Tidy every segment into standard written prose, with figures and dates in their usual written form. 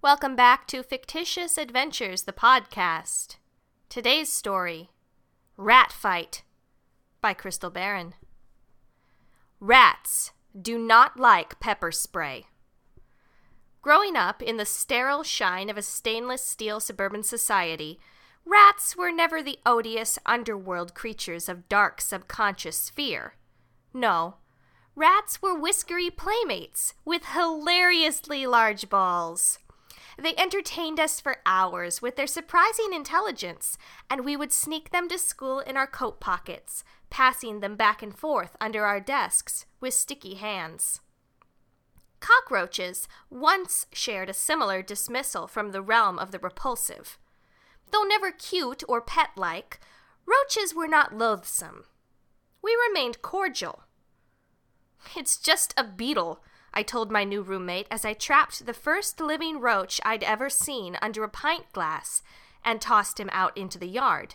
Welcome back to Fictitious Adventures, the podcast. Today's story, Rat Fight, by Crystal Barron. Rats do not like pepper spray. Growing up in the sterile shine of a stainless steel suburban society, rats were never the odious underworld creatures of dark subconscious fear. No, rats were whiskery playmates with hilariously large balls. They entertained us for hours with their surprising intelligence, and we would sneak them to school in our coat pockets, passing them back and forth under our desks with sticky hands. Cockroaches once shared a similar dismissal from the realm of the repulsive. Though never cute or pet-like, roaches were not loathsome. We remained cordial. "It's just a beetle," I told my new roommate as I trapped the first living roach I'd ever seen under a pint glass and tossed him out into the yard.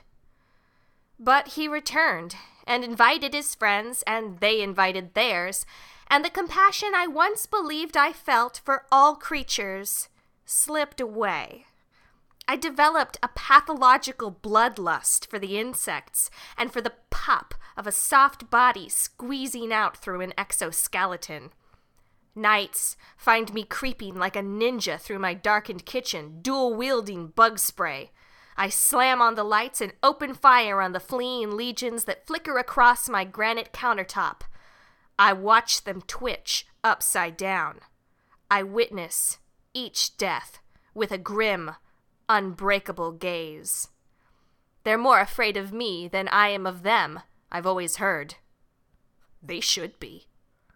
But he returned and invited his friends, and they invited theirs, and the compassion I once believed I felt for all creatures slipped away. I developed a pathological bloodlust for the insects and for the pop of a soft body squeezing out through an exoskeleton. Nights find me creeping like a ninja through my darkened kitchen, dual-wielding bug spray. I slam on the lights and open fire on the fleeing legions that flicker across my granite countertop. I watch them twitch upside down. I witness each death with a grim, unbreakable gaze. They're more afraid of me than I am of them, I've always heard. They should be.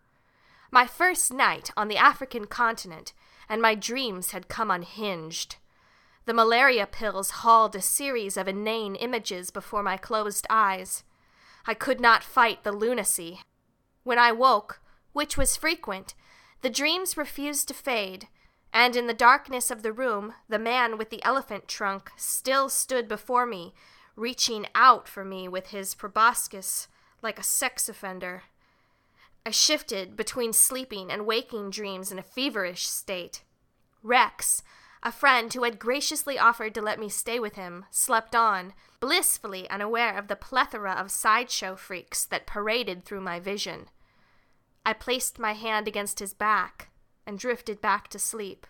My first night on the African continent, and my dreams had come unhinged. The malaria pills hauled a series of inane images before my closed eyes. I could not fight the lunacy. When I woke, which was frequent, the dreams refused to fade, and in the darkness of the room, the man with the elephant trunk still stood before me, reaching out for me with his proboscis like a sex offender. I shifted between sleeping and waking dreams in a feverish state. Rex, a friend who had graciously offered to let me stay with him, slept on, blissfully unaware of the plethora of sideshow freaks that paraded through my vision. I placed my hand against his back and drifted back to sleep.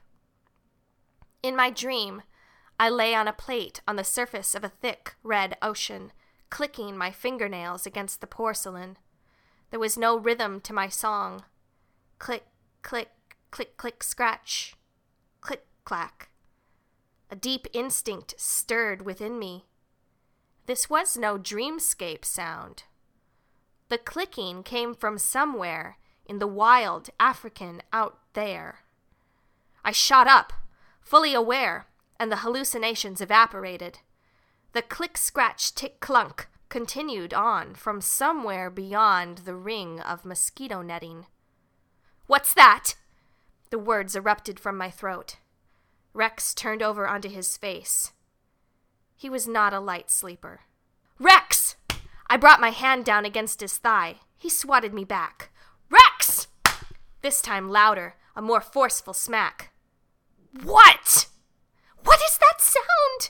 In my dream, I lay on a plate on the surface of a thick red ocean, clicking my fingernails against the porcelain. There was no rhythm to my song. Click, click, click, click, scratch. Click, clack. A deep instinct stirred within me. This was no dreamscape sound. The clicking came from somewhere in the wild African out there. I shot up, fully aware, and the hallucinations evaporated. The click-scratch-tick-clunk continued on from somewhere beyond the ring of mosquito netting. "What's that?" The words erupted from my throat. Rex turned over onto his face. He was not a light sleeper. "Rex!" I brought my hand down against his thigh. He swatted me back. "Rex!" This time louder, a more forceful smack. "What? What is that sound?"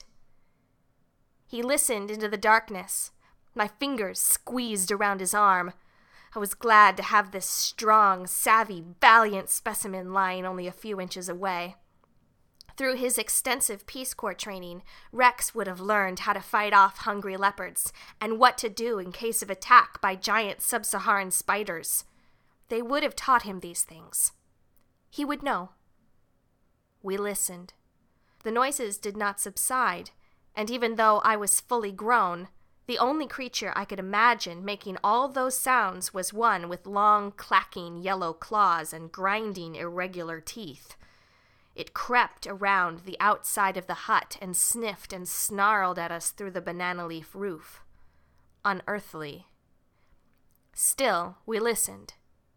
He listened into the darkness. My fingers squeezed around his arm. I was glad to have this strong, savvy, valiant specimen lying only a few inches away. Through his extensive Peace Corps training, Rex would have learned how to fight off hungry leopards and what to do in case of attack by giant sub-Saharan spiders. They would have taught him these things. He would know. We listened. The noises did not subside, and even though I was fully grown, the only creature I could imagine making all those sounds was one with long, clacking yellow claws and grinding, irregular teeth. It crept around the outside of the hut and sniffed and snarled at us through the banana leaf roof. Unearthly. Still, we listened.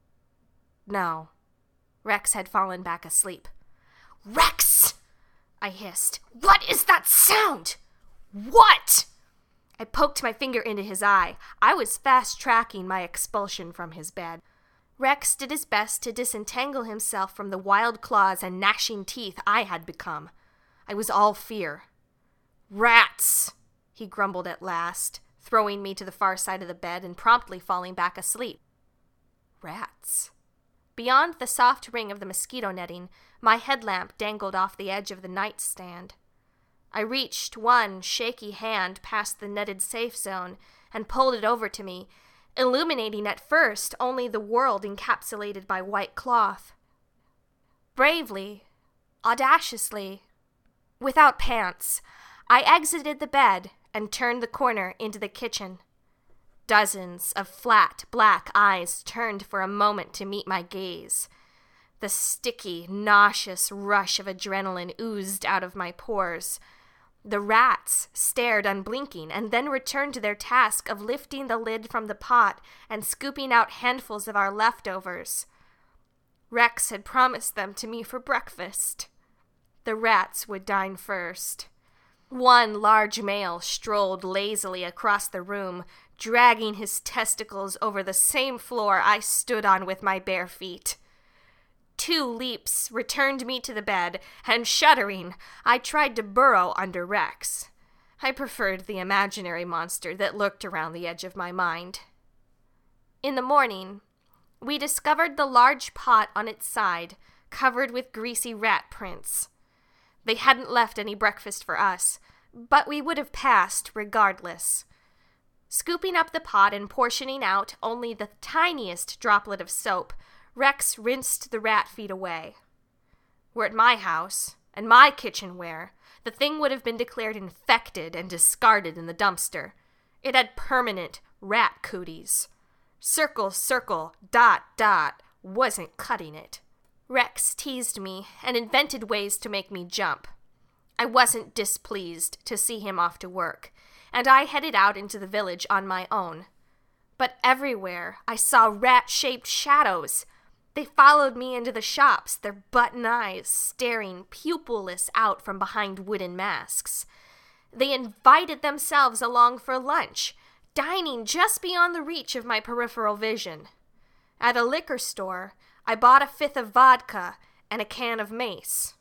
No. Rex had fallen back asleep. "Rex!" I hissed. "What is that sound? What?" I poked my finger into his eye. I was fast-tracking my expulsion from his bed. Rex did his best to disentangle himself from the wild claws and gnashing teeth I had become. I was all fear. "Rats!" he grumbled at last, throwing me to the far side of the bed and promptly falling back asleep. Rats. Beyond the soft ring of the mosquito netting, my headlamp dangled off the edge of the nightstand. I reached one shaky hand past the netted safe zone and pulled it over to me, illuminating at first only the world encapsulated by white cloth. Bravely, audaciously, without pants, I exited the bed and turned the corner into the kitchen. Dozens of flat, black eyes turned for a moment to meet my gaze. The sticky, nauseous rush of adrenaline oozed out of my pores. The rats stared unblinking and then returned to their task of lifting the lid from the pot and scooping out handfuls of our leftovers. Rex had promised them to me for breakfast. The rats would dine first. One large male strolled lazily across the room, dragging his testicles over the same floor I stood on with my bare feet. 2 leaps returned me to the bed, and shuddering, I tried to burrow under Rex. I preferred the imaginary monster that lurked around the edge of my mind. In the morning, we discovered the large pot on its side, covered with greasy rat prints. They hadn't left any breakfast for us, but we would have passed regardless. Scooping up the pot and portioning out only the tiniest droplet of soap, Rex rinsed the rat feet away. Were it my house, and my kitchenware, the thing would have been declared infected and discarded in the dumpster. It had permanent rat cooties. Circle, circle, dot, dot, wasn't cutting it. Rex teased me and invented ways to make me jump. I wasn't displeased to see him off to work, and I headed out into the village on my own. But everywhere I saw rat-shaped shadows. They followed me into the shops, their button eyes staring pupilless out from behind wooden masks. They invited themselves along for lunch, dining just beyond the reach of my peripheral vision. At a liquor store, I bought a 5th of vodka and a can of mace.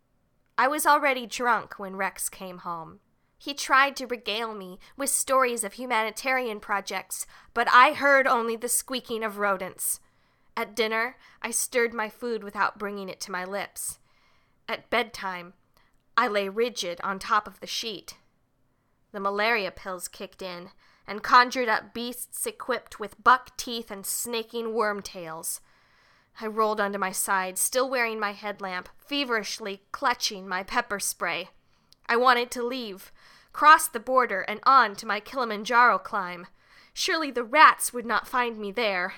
I was already drunk when Rex came home. He tried to regale me with stories of humanitarian projects, but I heard only the squeaking of rodents. At dinner, I stirred my food without bringing it to my lips. At bedtime, I lay rigid on top of the sheet. The malaria pills kicked in and conjured up beasts equipped with buck teeth and snaking worm tails. I rolled onto my side, still wearing my headlamp, feverishly clutching my pepper spray. I wanted to leave, cross the border, and on to my Kilimanjaro climb. Surely the rats would not find me there.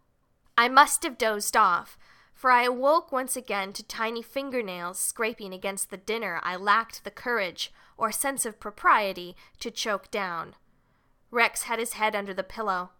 I must have dozed off, for I awoke once again to tiny fingernails scraping against the dinner I lacked the courage or sense of propriety to choke down. Rex had his head under the pillow.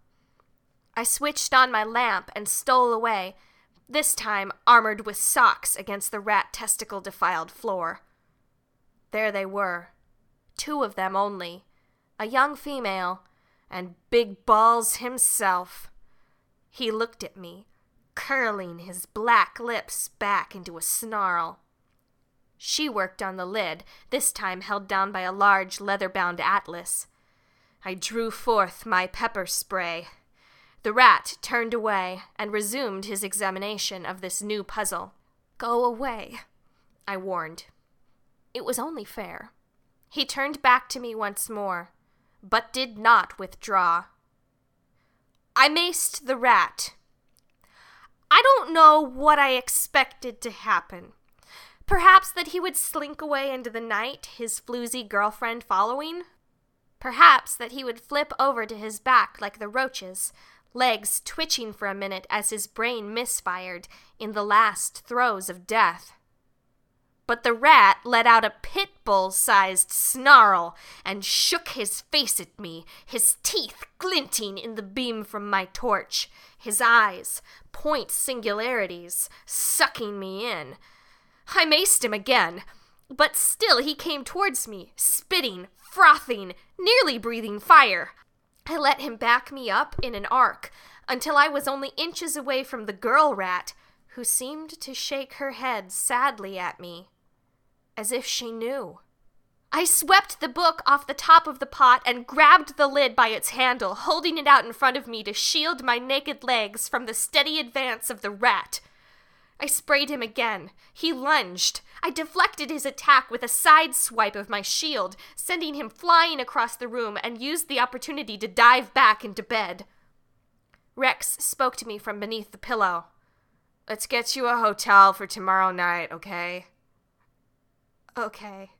I switched on my lamp and stole away, this time armored with socks against the rat testicle-defiled floor. There they were, 2 of them only, a young female, and Big Balls himself. He looked at me, curling his black lips back into a snarl. She worked on the lid, this time held down by a large leather-bound atlas. I drew forth my pepper spray. The rat turned away and resumed his examination of this new puzzle. "Go away," I warned. It was only fair. He turned back to me once more, but did not withdraw. I maced the rat. I don't know what I expected to happen. Perhaps that he would slink away into the night, his floozy girlfriend following. Perhaps that he would flip over to his back like the roaches, legs twitching for a minute as his brain misfired in the last throes of death. But the rat let out a pit bull-sized snarl and shook his face at me, his teeth glinting in the beam from my torch, his eyes, point singularities, sucking me in. I maced him again, but still he came towards me, spitting, frothing, nearly breathing fire. I let him back me up in an arc, until I was only inches away from the girl rat, who seemed to shake her head sadly at me, as if she knew. I swept the book off the top of the pot and grabbed the lid by its handle, holding it out in front of me to shield my naked legs from the steady advance of the rat. I sprayed him again. He lunged. I deflected his attack with a side swipe of my shield, sending him flying across the room, and used the opportunity to dive back into bed. Rex spoke to me from beneath the pillow. "Let's get you a hotel for tomorrow night, okay?" "Okay."